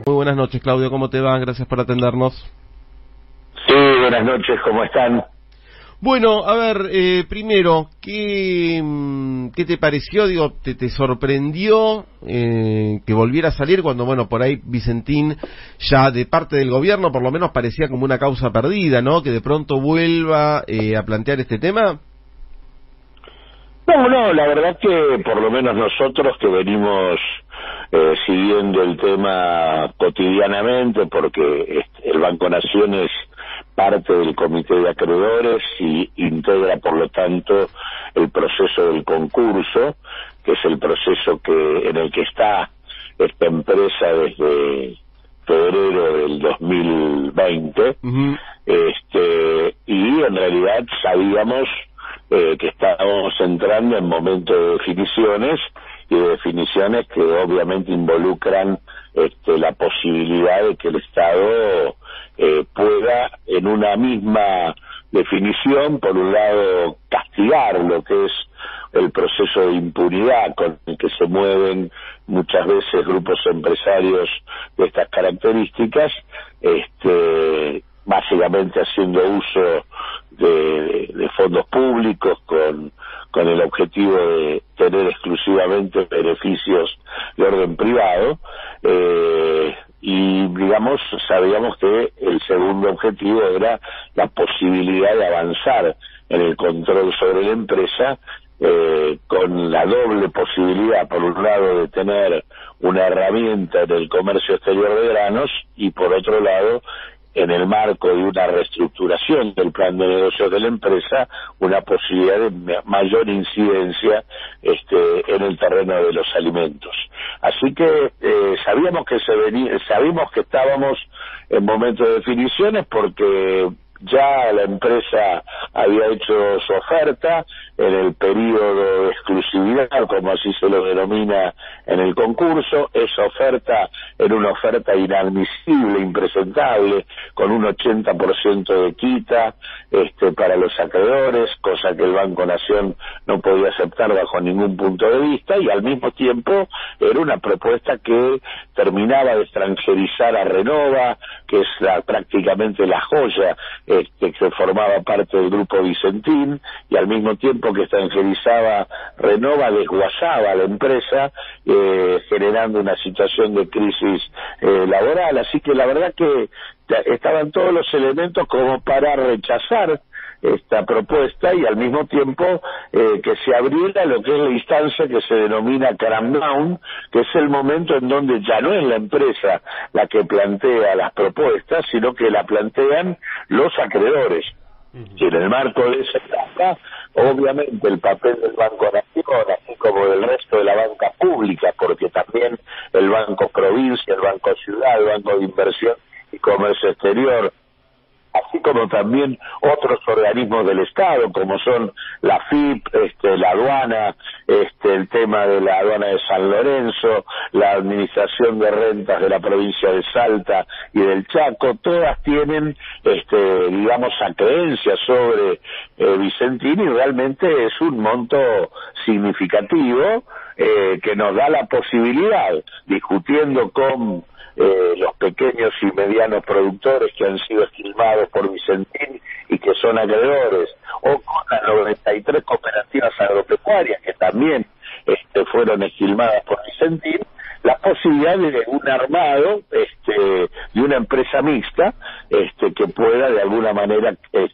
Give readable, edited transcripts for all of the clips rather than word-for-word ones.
Muy buenas noches, Claudio, ¿cómo te va? Gracias por atendernos. Sí, buenas noches, ¿cómo están? Bueno, a ver, primero, ¿qué te pareció? Digo, ¿te sorprendió que volviera a salir cuando, bueno, por ahí Vicentín ya de parte del gobierno por lo menos parecía como una causa perdida, ¿no? Que de pronto vuelva a plantear este tema. No, la verdad que por lo menos nosotros que venimos siguiendo el tema cotidianamente, porque el Banco Nación es parte del Comité de Acreedores y integra, por lo tanto, el proceso del concurso, que es el proceso en el que está esta empresa desde febrero del 2020, y en realidad sabíamos que estábamos entrando en momentos de definiciones, y de definiciones que obviamente involucran la posibilidad de que el Estado pueda en una misma definición, por un lado, castigar lo que es el proceso de impunidad con el que se mueven muchas veces grupos empresarios de estas características, básicamente haciendo uso de fondos públicos con el objetivo de tener exclusivamente beneficios de orden privado, y digamos sabíamos que el segundo objetivo era la posibilidad de avanzar en el control sobre la empresa, con la doble posibilidad, por un lado, de tener una herramienta en el comercio exterior de granos, y por otro lado, en el marco de una reestructuración del plan de negocios de la empresa, una posibilidad de mayor incidencia en el terreno de los alimentos. Así que sabíamos que estábamos en momentos de definiciones, porque ya la empresa había hecho su oferta en el periodo de exclusividad, como así se lo denomina en el concurso. Esa oferta era una oferta inadmisible, impresentable, con un 80% de quita para los acreedores, cosa que el Banco Nación no podía aceptar bajo ningún punto de vista, y al mismo tiempo era una propuesta que terminaba de extranjerizar a Renova, que es prácticamente la joya que formaba parte del grupo Vicentín, y al mismo tiempo que extranjerizaba Renova, desguazaba a la empresa, generando una situación de crisis laboral. Así que la verdad que estaban todos los elementos como para rechazar esta propuesta, y al mismo tiempo que se abriera lo que es la instancia que se denomina cram-down, que es el momento en donde ya no es la empresa la que plantea las propuestas, sino que la plantean los acreedores. Y en el marco de esa etapa, obviamente el papel del Banco Nación, así como del resto de la banca pública, porque también el Banco Provincia, el Banco Ciudad, el Banco de Inversión y Comercio Exterior, así como también otros organismos del Estado, como son la AFIP, la aduana, el tema de la aduana de San Lorenzo, la administración de rentas de la provincia de Salta y del Chaco, todas tienen, digamos, acreencias sobre Vicentín, y realmente es un monto significativo que nos da la posibilidad, discutiendo con los pequeños y medianos productores que han sido esquilmados por Vicentín y que son acreedores, o con las 93 cooperativas agropecuarias que también fueron esquilmadas por Vicentín, la posibilidad de un armado de una empresa mixta que pueda de alguna manera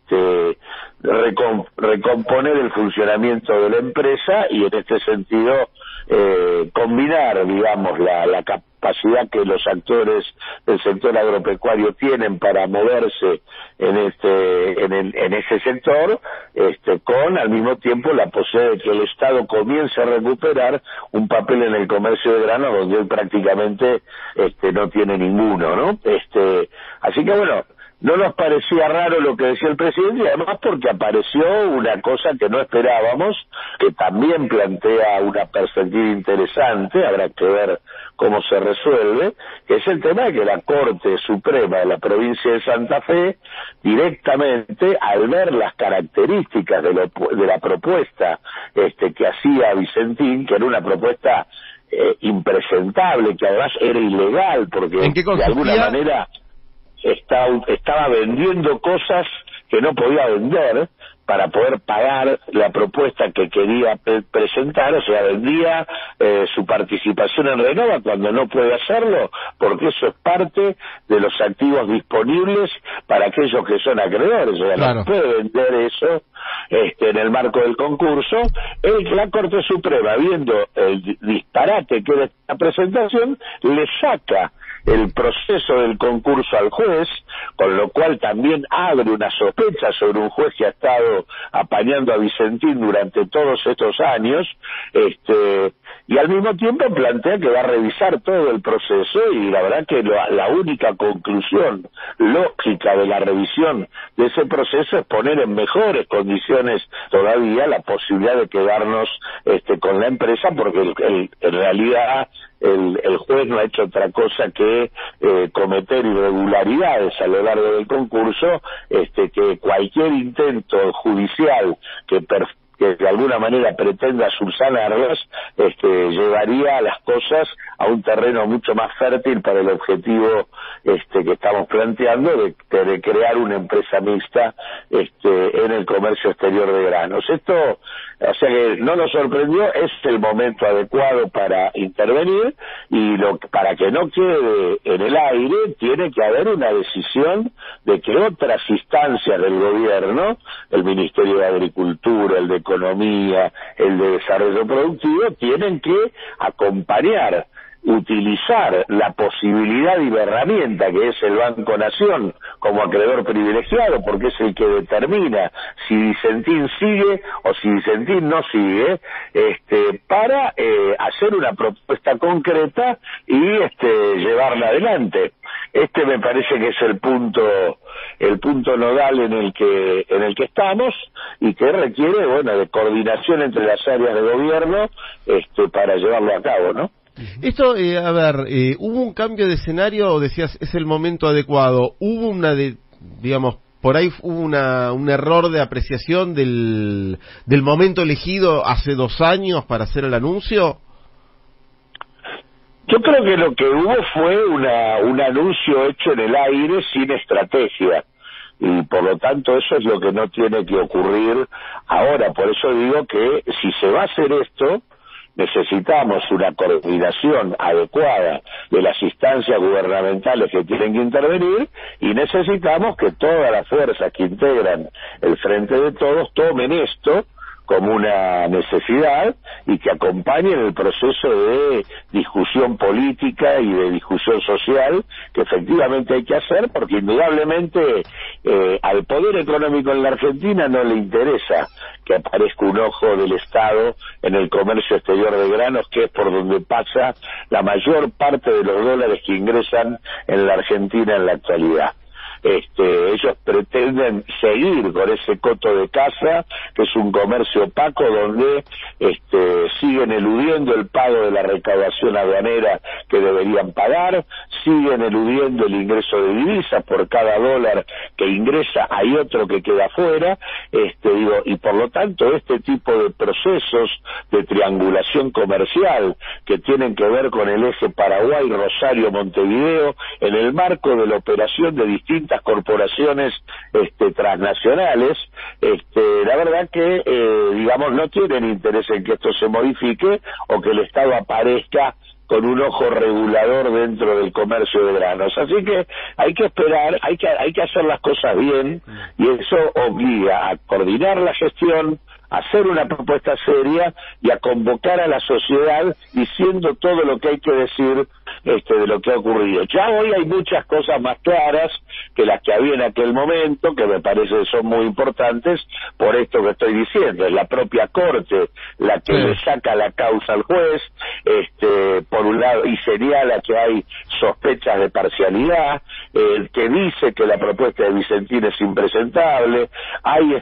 recomponer el funcionamiento de la empresa, y en este sentido combinar, digamos, la capacidad que los actores del sector agropecuario tienen para moverse en ese sector, con al mismo tiempo la posibilidad de que el Estado comience a recuperar un papel en el comercio de grano donde hoy prácticamente no tiene ninguno, ¿no? Así que bueno, no nos parecía raro lo que decía el presidente, y además porque apareció una cosa que no esperábamos, que también plantea una perspectiva interesante, habrá que ver cómo se resuelve, que es el tema de que la Corte Suprema de la provincia de Santa Fe, directamente, al ver las características de la propuesta que hacía Vicentín, que era una propuesta impresentable, que además era ilegal, porque de alguna manera estaba vendiendo cosas que no podía vender para poder pagar la propuesta que quería presentar. O sea, vendía su participación en Renova cuando no puede hacerlo, porque eso es parte de los activos disponibles para aquellos que son acreedores. O sea, claro, no puede vender eso en el marco del concurso. La Corte Suprema, viendo el disparate que era esta presentación, le saca el proceso del concurso al juez, con lo cual también abre una sospecha sobre un juez que ha estado apañando a Vicentín durante todos estos años, y al mismo tiempo plantea que va a revisar todo el proceso, y la verdad que la única conclusión lógica de la revisión de ese proceso es poner en mejores condiciones todavía la posibilidad de quedarnos con la empresa, porque en realidad el juez no ha hecho otra cosa que cometer irregularidades a lo largo del concurso, que cualquier intento judicial que de alguna manera pretenda subsanarlas, llevaría a las cosas a un terreno mucho más fértil para el objetivo que estamos planteando de crear una empresa mixta en el comercio exterior de granos. Esto, o sea que no nos sorprendió, es el momento adecuado para intervenir, y para que no quede en el aire tiene que haber una decisión de que otras instancias del gobierno, el Ministerio de Agricultura, el de Economía, el de Desarrollo Productivo, tienen que acompañar, utilizar la posibilidad y la herramienta que es el Banco Nación como acreedor privilegiado, porque es el que determina si Vicentín sigue o si Vicentín no sigue, para hacer una propuesta concreta y llevarla adelante. Me parece que es el punto nodal en el que estamos, y que requiere, de coordinación entre las áreas de gobierno, para llevarlo a cabo, ¿no? Esto, ¿hubo un cambio de escenario o decías es el momento adecuado? ¿Hubo por ahí hubo un error de apreciación del momento elegido hace 2 años para hacer el anuncio? Yo creo que lo que hubo fue un anuncio hecho en el aire sin estrategia, y por lo tanto eso es lo que no tiene que ocurrir ahora. Por eso digo que si se va a hacer esto, necesitamos una coordinación adecuada de las instancias gubernamentales que tienen que intervenir, y necesitamos que todas las fuerzas que integran el Frente de Todos tomen esto como una necesidad y que acompañen el proceso de discusión política y de discusión social que efectivamente hay que hacer, porque indudablemente al poder económico en la Argentina no le interesa que aparezca un ojo del Estado en el comercio exterior de granos, que es por donde pasa la mayor parte de los dólares que ingresan en la Argentina en la actualidad. Ellos pretenden seguir con ese coto de caza, que es un comercio opaco donde siguen eludiendo el pago de la recaudación aduanera que deberían pagar, siguen eludiendo el ingreso de divisas. Por cada dólar que ingresa hay otro que queda fuera, y por lo tanto este tipo de procesos de triangulación comercial que tienen que ver con el eje Paraguay, Rosario, Montevideo, en el marco de la operación de distintas corporaciones transnacionales, la verdad que no tienen interés en que esto se modifique o que el Estado aparezca con un ojo regulador dentro del comercio de granos. Así que hay que esperar, hay que hacer las cosas bien, y eso obliga a coordinar la gestión, a hacer una propuesta seria y a convocar a la sociedad diciendo todo lo que hay que decir de lo que ha ocurrido. Ya hoy hay muchas cosas más claras que las que había en aquel momento, que me parece que son muy importantes por esto que estoy diciendo. Es la propia Corte la que le saca la causa al juez, por un lado, y señala que hay sospechas de parcialidad, que dice que la propuesta de Vicentín es impresentable. Hay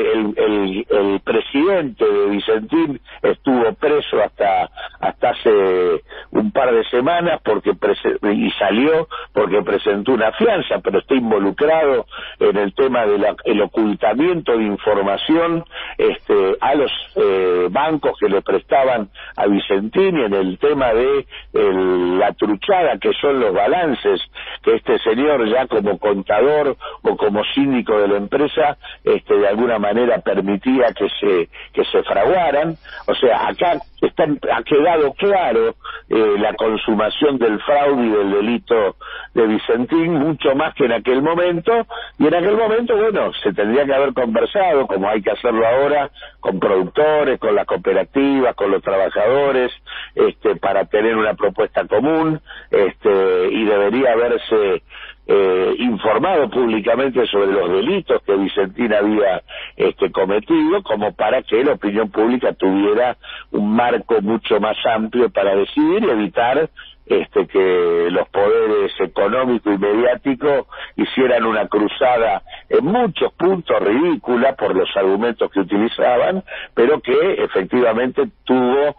el presidente de Vicentín estuvo preso hasta hace un par par de semanas y salió porque presentó una fianza, pero está involucrado en el tema de el ocultamiento de información a los bancos que le prestaban a Vicentín, y en el tema de la truchada que son los balances que este señor, ya como contador o como síndico de la empresa, de alguna manera permitía que se fraguaran. O sea, acá ha quedado claro la consumación del fraude y del delito de Vicentín, mucho más que en aquel momento, y en aquel momento, bueno, se tendría que haber conversado, como hay que hacerlo ahora, con productores, con las cooperativas, con los trabajadores, para tener una propuesta común, y debería haberse informado públicamente sobre los delitos que Vicentín había cometido, como para que la opinión pública tuviera un marco mucho más amplio para decidir y evitar que los poderes económico y mediático hicieran una cruzada en muchos puntos ridícula por los argumentos que utilizaban, pero que efectivamente tuvo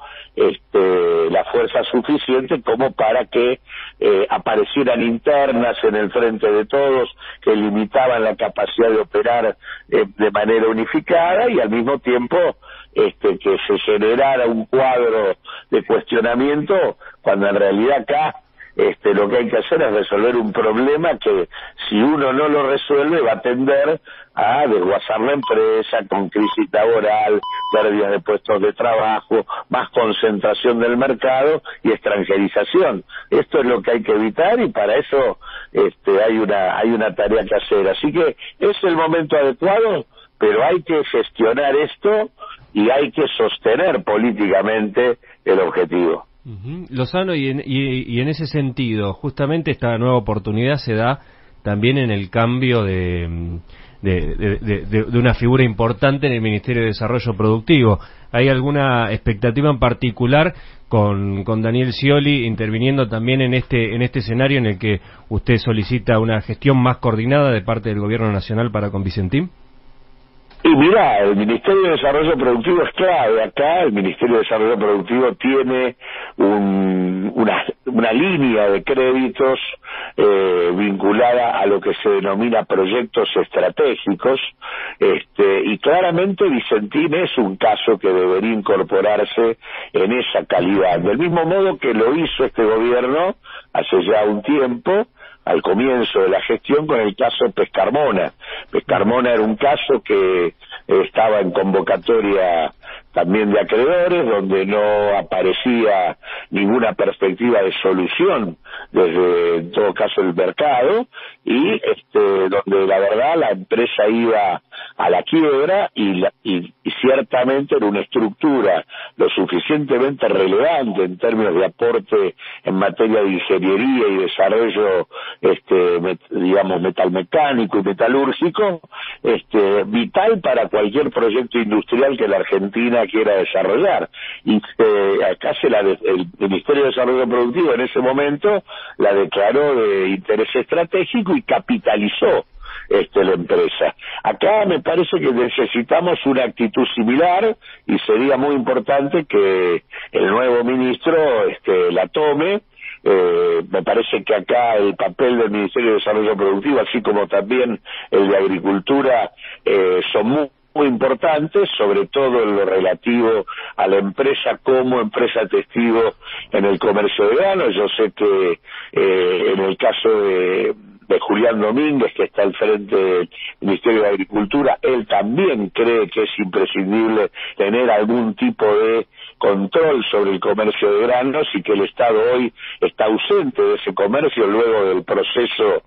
la fuerza suficiente como para que aparecieran internas en el frente de todos que limitaban la capacidad de operar de manera unificada, y al mismo tiempo que se generara un cuadro de cuestionamiento, cuando en realidad acá lo que hay que hacer es resolver un problema que, si uno no lo resuelve, va a tender a desguazar la empresa, con crisis laboral, pérdidas de puestos de trabajo, más concentración del mercado y extranjerización. Esto es lo que hay que evitar, y para eso hay una tarea que hacer. Así que es el momento adecuado, pero hay que gestionar esto y hay que sostener políticamente el objetivo. Lozano, y en ese sentido, justamente esta nueva oportunidad se da también en el cambio de una figura importante en el Ministerio de Desarrollo Productivo. ¿Hay alguna expectativa en particular con Daniel Scioli interviniendo también en este escenario en el que usted solicita una gestión más coordinada de parte del Gobierno Nacional para con Vicentín? Y mirá, el Ministerio de Desarrollo Productivo es clave. Acá el Ministerio de Desarrollo Productivo tiene una línea de créditos vinculada a lo que se denomina proyectos estratégicos, y claramente Vicentín es un caso que debería incorporarse en esa calidad, del mismo modo que lo hizo este gobierno hace ya un tiempo, al comienzo de la gestión, con el caso Pescarmona. Pescarmona era un caso que estaba en convocatoria también de acreedores, donde no aparecía ninguna perspectiva de solución desde, en todo caso, el mercado, y donde la verdad la empresa iba a la quiebra, y ciertamente era una estructura lo suficientemente relevante en términos de aporte en materia de ingeniería y desarrollo digamos metalmecánico y metalúrgico, vital para cualquier proyecto industrial que la Argentina quiera desarrollar. Y acá el Ministerio de Desarrollo Productivo en ese momento la declaró de interés estratégico y capitalizó la empresa. Acá me parece que necesitamos una actitud similar, y sería muy importante que el nuevo ministro la tome. Me parece que acá el papel del Ministerio de Desarrollo Productivo, así como también el de Agricultura, son muy importantes, sobre todo en lo relativo a la empresa como empresa testigo en el comercio de granos. Yo sé que en el caso de Julián Domínguez, que está al frente del Ministerio de Agricultura, él también cree que es imprescindible tener algún tipo de control sobre el comercio de granos, y que el Estado hoy está ausente de ese comercio luego del proceso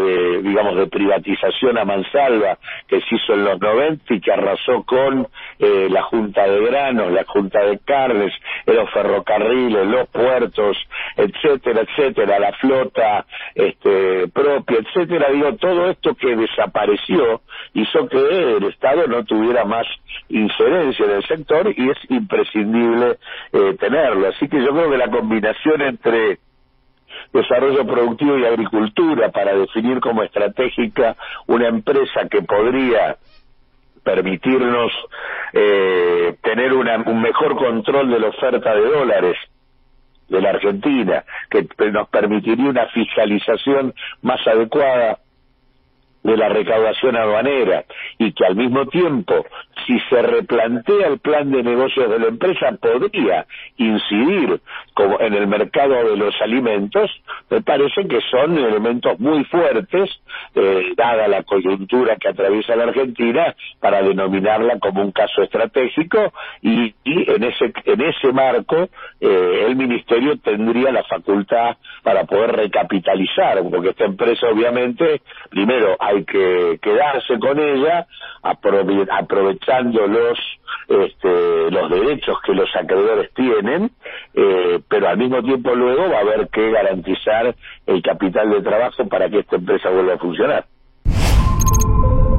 de privatización a mansalva que se hizo en los 90 y que arrasó con la Junta de Granos, la Junta de Carnes, los ferrocarriles, los puertos, etcétera, la flota propia, etcétera. Todo esto que desapareció hizo que el Estado no tuviera más injerencia en el sector, y es imprescindible tenerlo. Así que yo creo que la combinación entre desarrollo productivo y agricultura, para definir como estratégica una empresa que podría permitirnos tener un mejor control de la oferta de dólares de la Argentina, que nos permitiría una fiscalización más adecuada de la recaudación aduanera, y que al mismo tiempo, si se replantea el plan de negocios de la empresa, podría incidir como en el mercado de los alimentos. Me parece que son elementos muy fuertes, dada la coyuntura que atraviesa la Argentina, para denominarla como un caso estratégico, y en ese marco el Ministerio tendría la facultad para poder recapitalizar, porque esta empresa obviamente, primero hay que quedarse con ella, aprovechando los derechos que los acreedores tienen, pero al mismo tiempo luego va a haber que garantizar el capital de trabajo para que esta empresa vuelva a funcionar.